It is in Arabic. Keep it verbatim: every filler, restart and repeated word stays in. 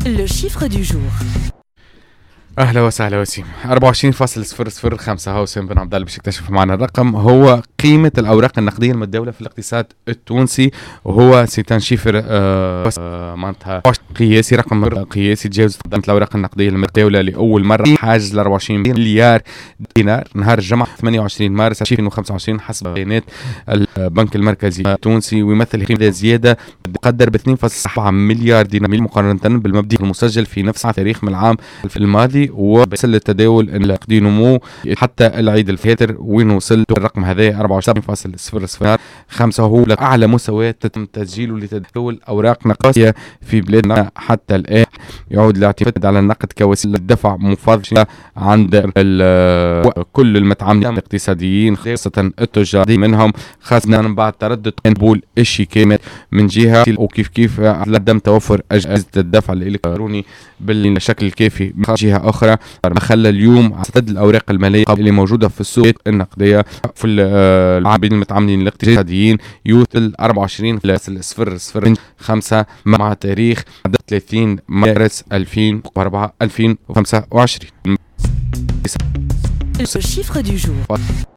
Le chiffre du jour. اهلا وسهلا وسيم. أربعة وعشرين فاصلة صفر صفر خمسة. هو وسيم بن عبد الله باش يكتشف معنا الرقم. هو قيمة الأوراق النقدية المتداولة في الاقتصاد التونسي، وهو سيتان شيفر آه آه معناتها قياسي، رقم قياسي تجاوز الأوراق النقدية المتداولة لأول مرة حاجز ل أربعة وعشرين مليار دينار نهار الجمعة ثمانية وعشرين مارس ألفين وخمسة وعشرين حسب بيانات البنك المركزي التونسي، ويمثل قيمة زيادة تقدر ب اثنين فاصلة سبعة مليار دينار مقارنة بالمبلغ المسجل في نفس تاريخ من العام الماضي. وبسل التداول النقدي نمو حتى العيد الفطر، وين وصلت الرقم هذا أربعة وعشرين فاصلة صفر صفر خمسة، هو أعلى مستويات تم تسجيله لتداول أوراق نقدية في بلادنا حتى الآن. يعود الاعتماد على النقد كوسيلة دفع مفضلة عند كل المتعاملين الاقتصاديين، خاصة التجار منهم، خاصة بعد تردد قبول الشيكات من جهة، وكيف كيف عدم توفر أجهزة الدفع الإلكتروني بالشكل الكافي من جهة أخرى، خلى اليوم عدد الأوراق المالية اللي موجودة في السوق النقدية في العابين المتعاملين الاقتصاديين يوصل أربعة وعشرين فاصلة صفر صفر خمسة مع تاريخ ثلاثين مارس ألفين وأربعة ألفين وخمسة وعشرين. Le chiffre du jour.